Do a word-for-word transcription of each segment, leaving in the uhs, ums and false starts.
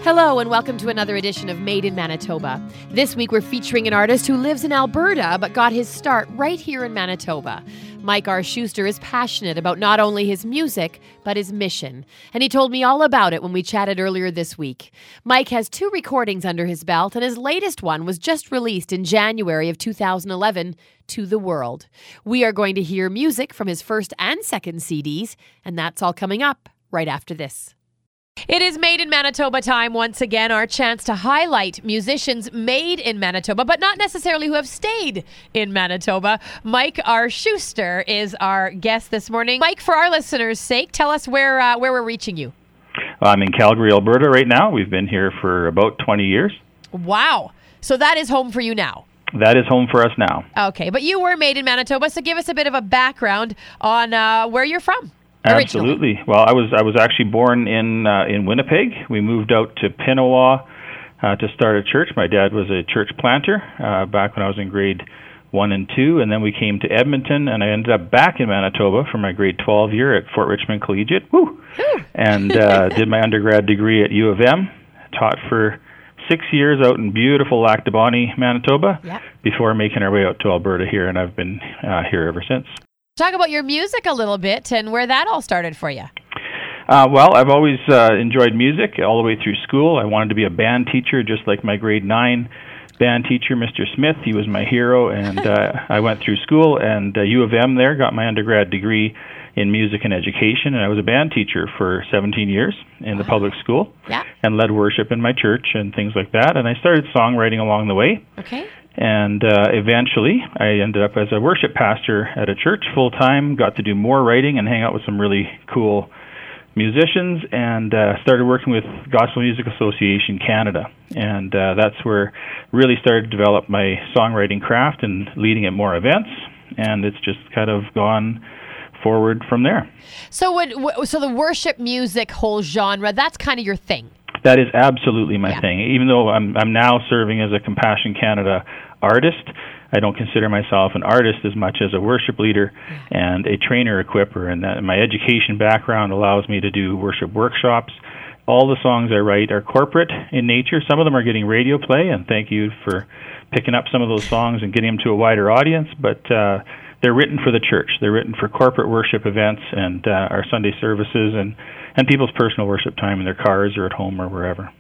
Hello and welcome to another edition of Made in Manitoba. This week we're featuring an artist who lives in Alberta but got his start right here in Manitoba. Mike R. Schuster is passionate about not only his music, but his mission. And he told me all about it when we chatted earlier this week. Mike has two recordings under his belt, and his latest one was just released in January of two thousand eleven, To the World. We are going to hear music from his first and second C Ds, and that's all coming up right after this. It is Made in Manitoba time once again, our chance to highlight musicians made in Manitoba, but not necessarily who have stayed in Manitoba. Mike R. Schuster is our guest this morning. Mike, for our listeners' sake, tell us where uh, where we're reaching you. I'm in Calgary, Alberta right now. We've been here for about twenty years. Wow. So that is home for you now. That is home for us now. Okay, but you were made in Manitoba, so give us a bit of a background on uh, where you're from. Absolutely. Originally. Well, I was I was actually born in uh, in Winnipeg. We moved out to Pinawa uh, to start a church. My dad was a church planter uh, back when I was in grade one and two, and then we came to Edmonton, and I ended up back in Manitoba for my grade twelve year at Fort Richmond Collegiate. Woo! and uh, did my undergrad degree at U of M. Taught for six years out in beautiful Lac du Bonnet, Manitoba, yep. before making our way out to Alberta here, and I've been uh, here ever since. Talk about your music a little bit and where that all started for you. Uh, well, I've always uh, enjoyed music all the way through school. I wanted to be a band teacher, just like my grade nine band teacher, Mister Smith. He was my hero, and uh, I went through school, and uh, U of M there, got my undergrad degree in music and education, and I was a band teacher for seventeen years in the wow. public school, yeah. and led worship in my church and things like that, and I started songwriting along the way. Okay. And uh, eventually, I ended up as a worship pastor at a church full-time, got to do more writing and hang out with some really cool musicians, and uh, started working with Gospel Music Association Canada. And uh, that's where really started to develop my songwriting craft and leading at more events, and it's just kind of gone forward from there. So, what, so the worship music whole genre, that's kind of your thing? That is absolutely my yeah. thing. Even though I'm I'm now serving as a Compassion Canada artist, I don't consider myself an artist as much as a worship leader yeah. and a trainer equipper. And that my education background allows me to do worship workshops. All the songs I write are corporate in nature. Some of them are getting radio play, and thank you for picking up some of those songs and getting them to a wider audience. But uh, they're written for the church. They're written for corporate worship events and uh, our Sunday services and and people's personal worship time in their cars or at home or wherever.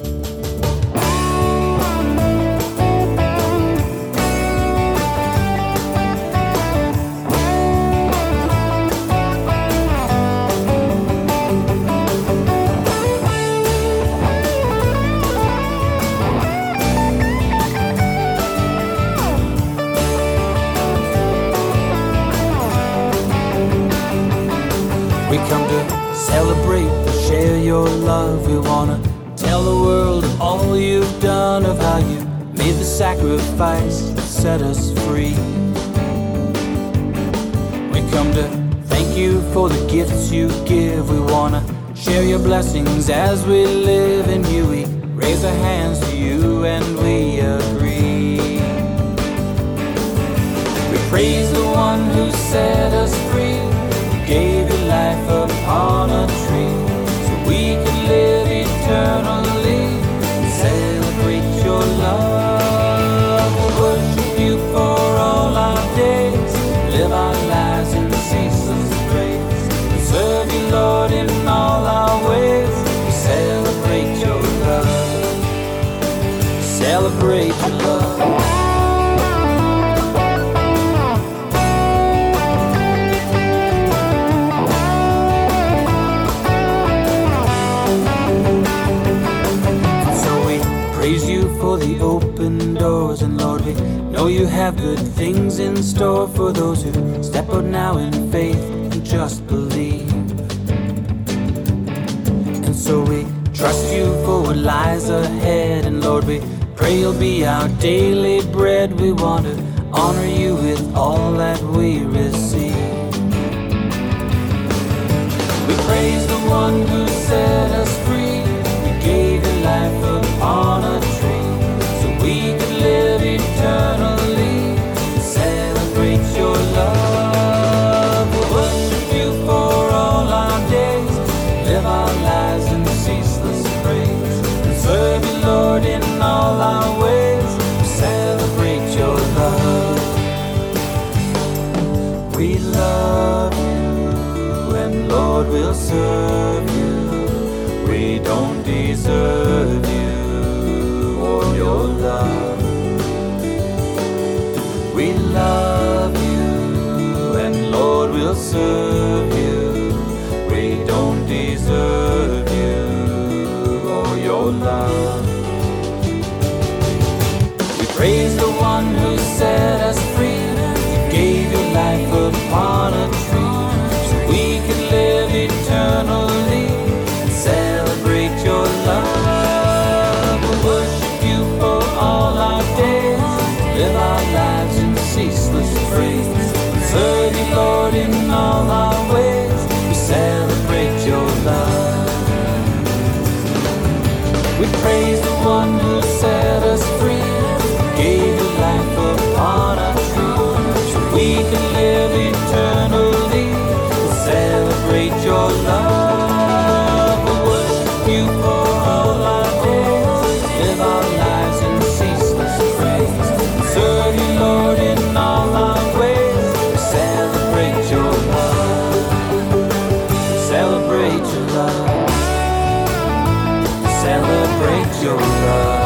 We come to celebrate, to share your love. We wanna tell the world of all you've done, of how you made the sacrifice that set us free. We come to thank you for the gifts you give. We wanna share your blessings as we live in you. We raise our hands to you and we agree. We praise the one who set us free, gave your life upon a tree, so we could live eternally and celebrate your love. We'll worship you for all our days, live our lives in ceaseless praise. We serve you, Lord, in all our ways. We celebrate your love, celebrate your love. For the open doors, and Lord, we know you have good things in store for those who step out now in faith and just believe. And so we trust you for what lies ahead, and Lord, we pray you'll be our daily bread. We want to honor you with all that we receive. We praise the one who set us free. You gave your life upon a tree, we could live eternally, celebrate your love. We'll worship you for all our days, live our lives in ceaseless praise, and Lord, in all our ways. We celebrate your love. We love you, and Lord, we'll serve you. We don't deserve you or your love. We love you, and Lord, we'll serve you. We don't deserve you or your love. We praise the one who set us free. You gave your life upon a tree so we could live eternally and celebrate your love. We'll worship you for all our days, live our lives in ceaseless praise. Serve you, Lord, in all our ways. We celebrate your love. We praise the one who set us free. Gave your life upon a tree so we can live eternally. We celebrate your love. We worship you for all our days, live our lives in ceaseless praise. Serve you, Lord, in all our ways. We celebrate your love. Celebrate your love. Celebrate your love.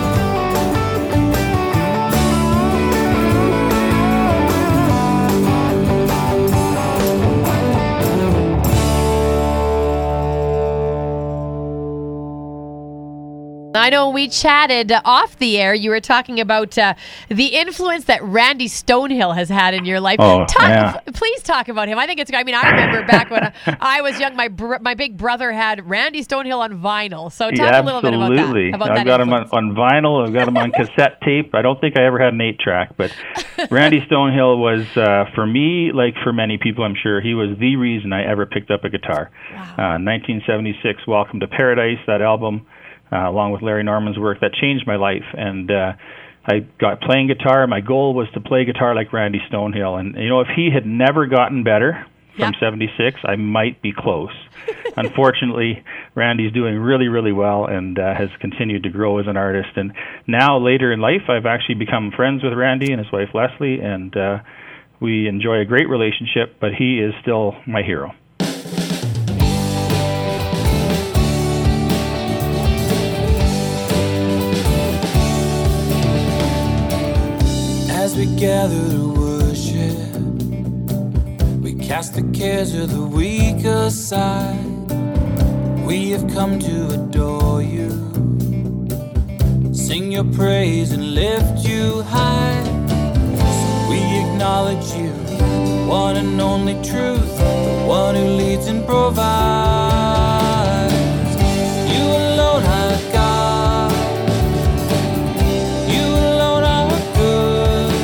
I know we chatted uh, off the air. You were talking about uh, the influence that Randy Stonehill has had in your life. Oh, talk, yeah. Please talk about him. I think it's. I mean, I remember back when I was young. My br- my big brother had Randy Stonehill on vinyl. So talk Yeah, a little bit about that. absolutely. About I've that got influence. him on, on vinyl. I've got him on cassette tape. I don't think I ever had an eight track, but Randy Stonehill was, uh, for me, like for many people, I'm sure, he was the reason I ever picked up a guitar. Wow. Uh, nineteen seventy-six, Welcome to Paradise, that album. Uh, along with Larry Norman's work, that changed my life. And uh, I got playing guitar. My goal was to play guitar like Randy Stonehill. And, you know, if he had never gotten better from yeah. seventy-six, I might be close. Unfortunately, Randy's doing really, really well and uh, has continued to grow as an artist. And now, later in life, I've actually become friends with Randy and his wife, Leslie, and uh, we enjoy a great relationship, but he is still my hero. As we gather to worship, we cast the cares of the week aside. We have come to adore you, sing your praise and lift you high. So we acknowledge you, one and only truth, the one who leads and provides. You alone are God. You alone are good.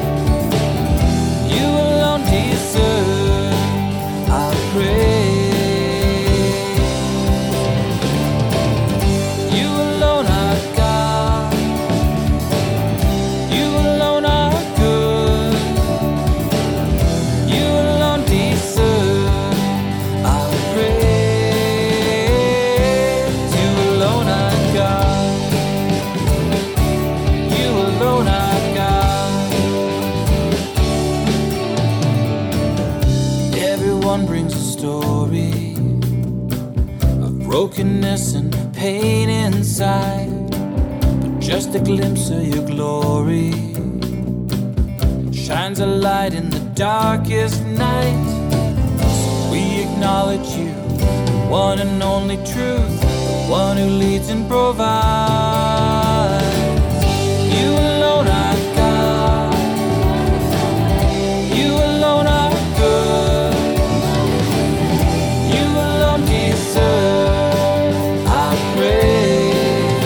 You alone deserve our praise. You alone are God. You alone are good. You alone deserve our praise. You alone are God. You alone are God. Everyone brings a story of brokenness and pain inside, but just a glimpse of your glory shines a light in the darkest night. So we acknowledge you, the one and only truth, the one who leads and provides. You alone are God. You alone are good. You alone deserve our praise.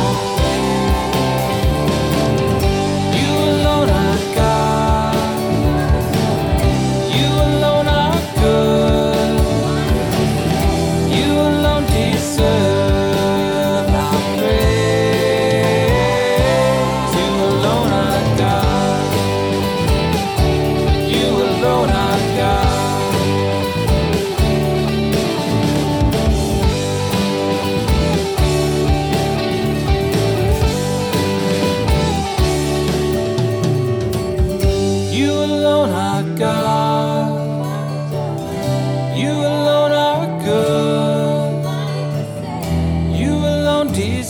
You alone are God. You alone are good. You alone deserve our praise.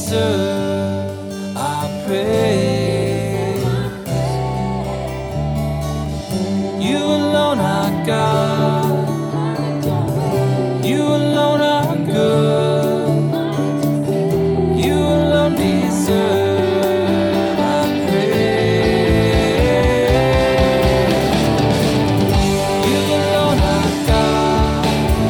deserve our praise. You alone are God. You alone are good. You alone deserve our praise. You alone are God.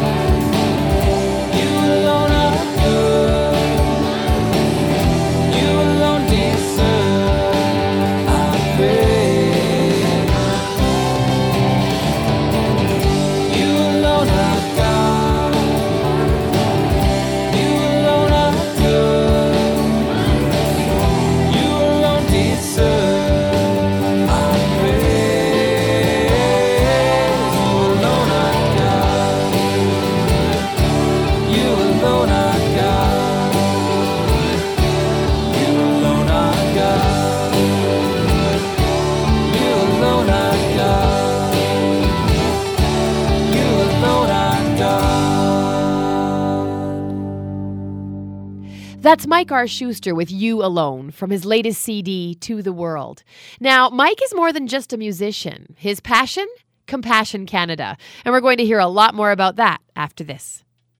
You alone are good. You alone deserve our praise. You alone are God. You alone are good. You alone deserve our praise. You alone are God. You alone are God. You alone are God. You alone are God. You alone are God. That's Mike R. Schuster with You Alone from his latest C D, To the World. Now, Mike is more than just a musician. His passion? Compassion Canada. And we're going to hear a lot more about that after this.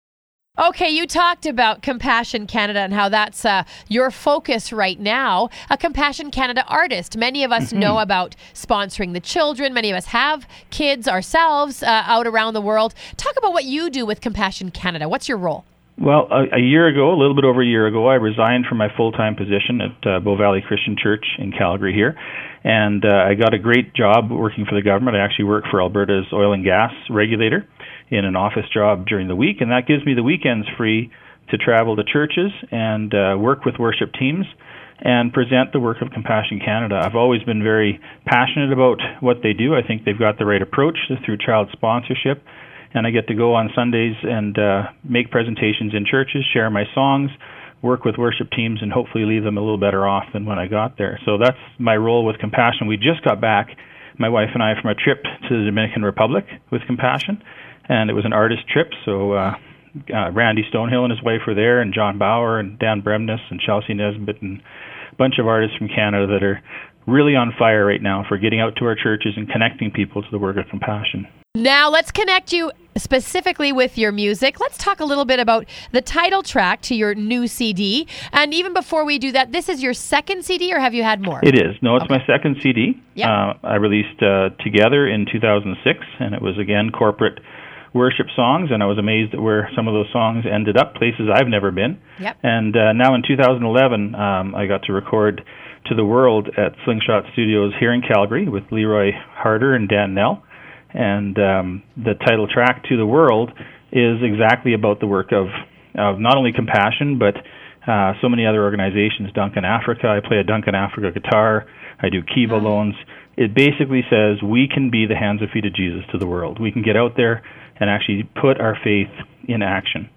Okay, you talked about Compassion Canada and how that's uh, your focus right now. A Compassion Canada artist. Many of us know about sponsoring the children. Many of us have kids ourselves uh, out around the world. Talk about what you do with Compassion Canada. What's your role? Well, a, a year ago, a little bit over a year ago, I resigned from my full-time position at uh, Bow Valley Christian Church in Calgary here, and uh, I got a great job working for the government. I actually work for Alberta's oil and gas regulator in an office job during the week, and that gives me the weekends free to travel to churches and uh, work with worship teams and present the work of Compassion Canada. I've always been very passionate about what they do. I think they've got the right approach through child sponsorship, and I get to go on Sundays and uh, make presentations in churches, share my songs, work with worship teams, and hopefully leave them a little better off than when I got there. So that's my role with Compassion. We just got back, my wife and I, from a trip to the Dominican Republic with Compassion, and it was an artist trip, so uh, uh, Randy Stonehill and his wife were there, and John Bauer and Dan Bremnes and Chelsea Nesbitt and a bunch of artists from Canada that are really on fire right now for getting out to our churches and connecting people to the work of Compassion. Now let's connect you specifically with your music. Let's talk a little bit about the title track to your new C D. And even before we do that, this is your second C D, or have you had more? It is. No, it's okay. My second C D. Yep. Uh, I released uh, Together in two thousand six, and it was, again, corporate worship songs, and I was amazed at where some of those songs ended up, places I've never been. Yep. And uh, now in two thousand eleven, um, I got to record To the World at Slingshot Studios here in Calgary with Leroy Harder and Dan Nell. And um, the title track, To the World, is exactly about the work of, of not only Compassion, but uh, so many other organizations. Duncan Africa, I play a Duncan Africa guitar. I do Kiva Mm-hmm. loans. It basically says we can be the hands and feet of Jesus to the world. We can get out there and actually put our faith in action.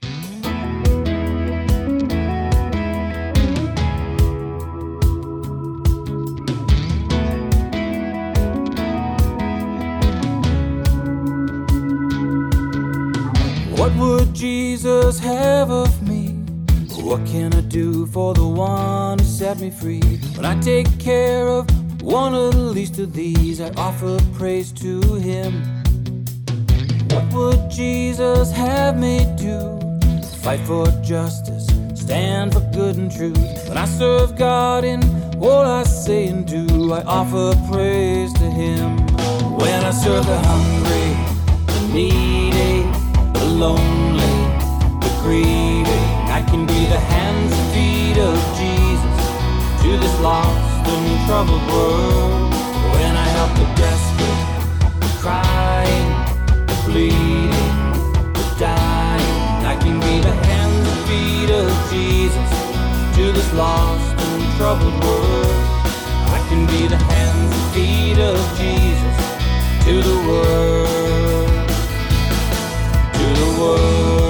What would Jesus have of me? What can I do for the one who set me free? When I take care of one of the least of these, I offer praise to him. What would Jesus have me do? Fight for justice, stand for good and truth. When I serve God in all I say and do, I offer praise to him. When I serve the hungry, the needy, the lonely, the greedy, I can be the hands and feet of Jesus to this lost and troubled world. When I help the desperate, the crying, the bleeding, the dying, I can be the hands and feet of Jesus to this lost and troubled world. I can be the hands and feet of Jesus to the world, to the world.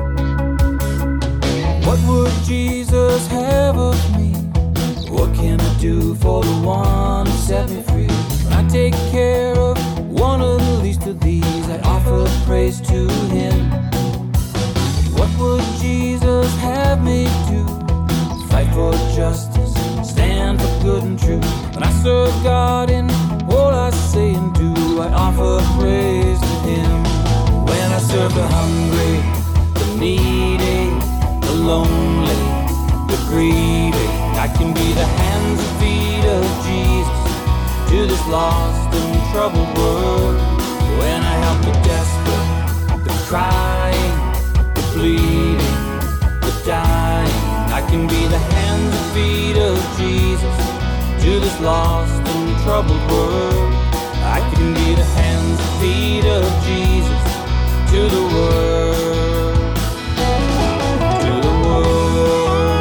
What would Jesus have of me? What can I do for the one who set me free. When I take care of one of the least of these, I offer praise to him. What would Jesus have me do? Fight for justice, stand for good and true. When I serve God in all I say and do, I offer praise to him. When I serve the hungry, the needy, the lonely, the greedy, I can be the hands and feet of Jesus to this lost and troubled world. When I help the desperate, the crying, the bleeding, the dying, I can be the hands and feet of Jesus to this lost and troubled world. I can be the hands and feet of Jesus to the world, to the world.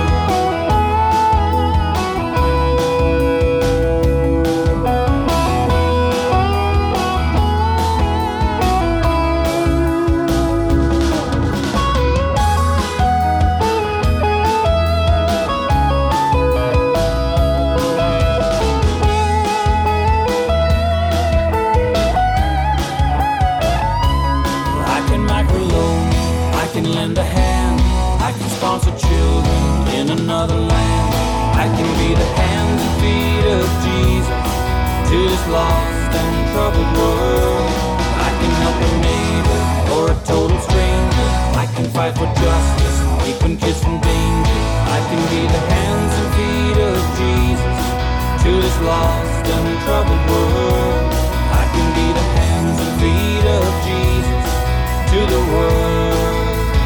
Another land, I can be the hands and feet of Jesus to this lost and troubled world. I can help a neighbor or a total stranger. I can fight for justice, keeping kids from danger. I can be the hands and feet of Jesus to this lost and troubled world. I can be the hands and feet of Jesus to the world.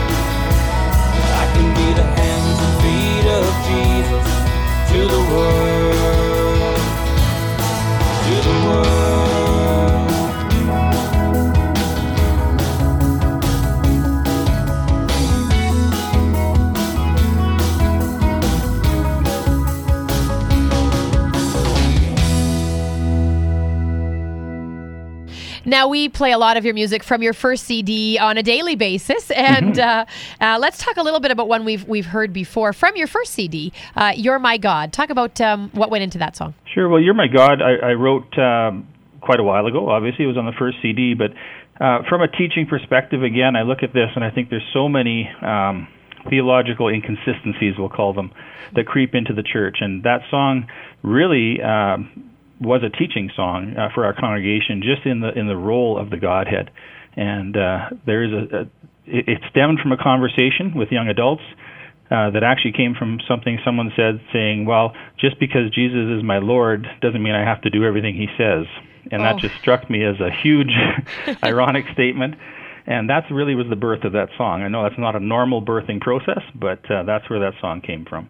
I can be the hands and feet of Jesus to the world, to the world. Now, we play a lot of your music from your first C D on a daily basis, and uh, uh, let's talk a little bit about one we've we've heard before from your first C D, uh, You're My God. Talk about um, what went into that song. Sure. Well, You're My God, I, I wrote um, quite a while ago. Obviously, it was on the first C D, but uh, from a teaching perspective, again, I look at this and I think there's so many um, theological inconsistencies, we'll call them, that creep into the church, and that song really Um, was a teaching song uh, for our congregation, just in the in the role of the Godhead. And uh, there is a, a it, it stemmed from a conversation with young adults uh, that actually came from something someone said, saying, "Well, just because Jesus is my Lord doesn't mean I have to do everything He says." And oh. that just struck me as a huge, ironic statement. And that really was the birth of that song. I know that's not a normal birthing process, but uh, that's where that song came from.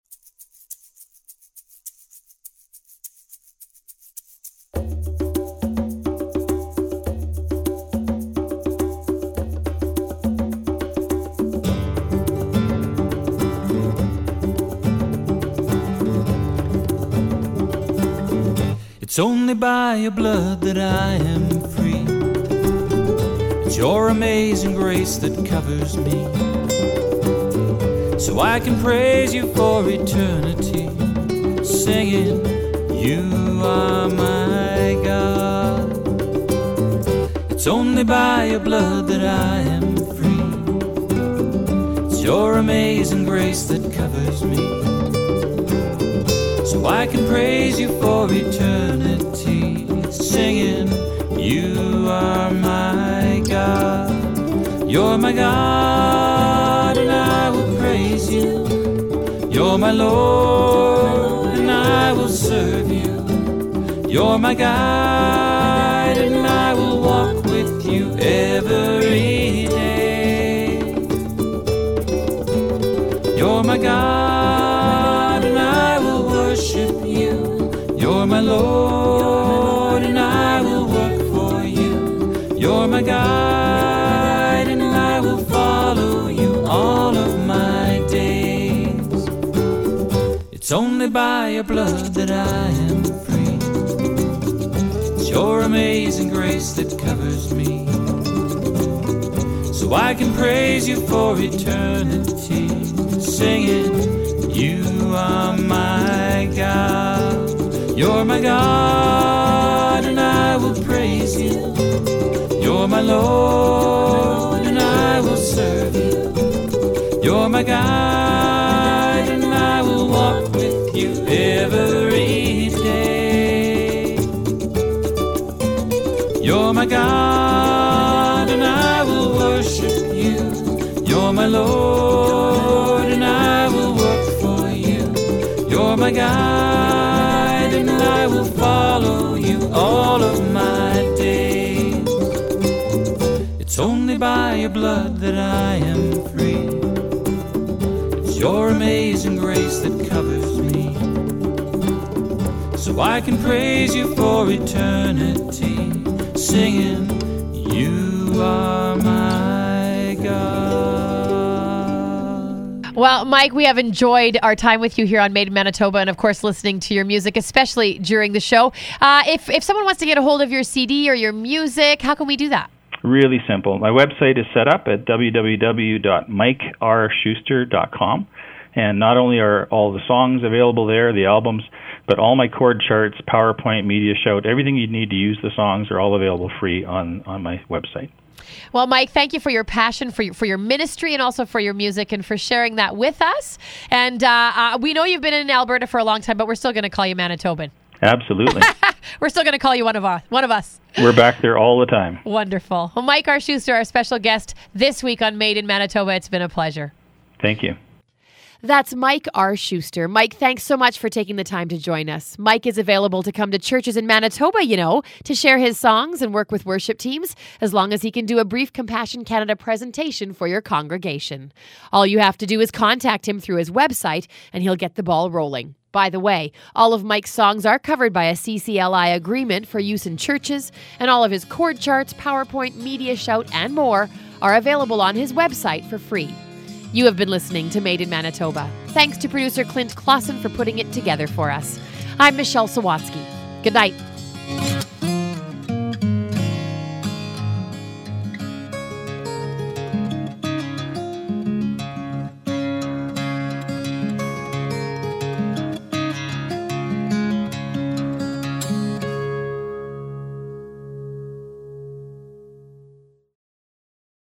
It's only by your blood that I am free. It's your amazing grace that covers me, so I can praise you for eternity, singing, you are my God. It's only by your blood that I am free. It's your amazing grace that covers me, so I can praise you for eternity, singing, you are my God. You're my God, and I will praise you. You're my Lord, and I will serve you. You're my guide, and I will walk with you every day. You're my God, and I will worship you. You're my Lord, and I will work for you. You're my guide, and I will follow you all of my days. It's only by your blood that I am free. It's your amazing grace that covers me, so I can praise you for eternity, singing, you are my God. You're my God, and I will praise you. You're my Lord, and I will serve you. You're my guide, and I will walk with you every day. You're my God, and I will worship you. You're my Lord, and I will work for you. You're my guide, and I will follow you all of my days. It's only by your blood that I am free. It's your amazing grace that covers me, so I can praise you for eternity, singing, you are my God. Well, Mike, we have enjoyed our time with you here on Made in Manitoba, and of course listening to your music, especially during the show. Uh, if, if someone wants to get a hold of your C D or your music, how can we do that? Really simple. My website is set up at w w w dot mike r schuster dot com, and not only are all the songs available there, the albums, but all my chord charts, PowerPoint, Media Shout, everything you need to use the songs are all available free on, on my website. Well, Mike, thank you for your passion, for your, for your ministry, and also for your music, and for sharing that with us. And uh, uh, we know you've been in Alberta for a long time, but we're still going to call you Manitoban. Absolutely. We're still going to call you one of us. One of us. We're back there all the time. Wonderful. Well, Mike R. Schuster, our special guest this week on Made in Manitoba. It's been a pleasure. Thank you. That's Mike R. Schuster. Mike, thanks so much for taking the time to join us. Mike is available to come to churches in Manitoba, you know, to share his songs and work with worship teams, as long as he can do a brief Compassion Canada presentation for your congregation. All you have to do is contact him through his website, and he'll get the ball rolling. By the way, all of Mike's songs are covered by a C C L I agreement for use in churches, and all of his chord charts, PowerPoint, Media Shout, and more are available on his website for free. You have been listening to Made in Manitoba. Thanks to producer Clint Clausen for putting it together for us. I'm Michelle Sawatsky. Good night.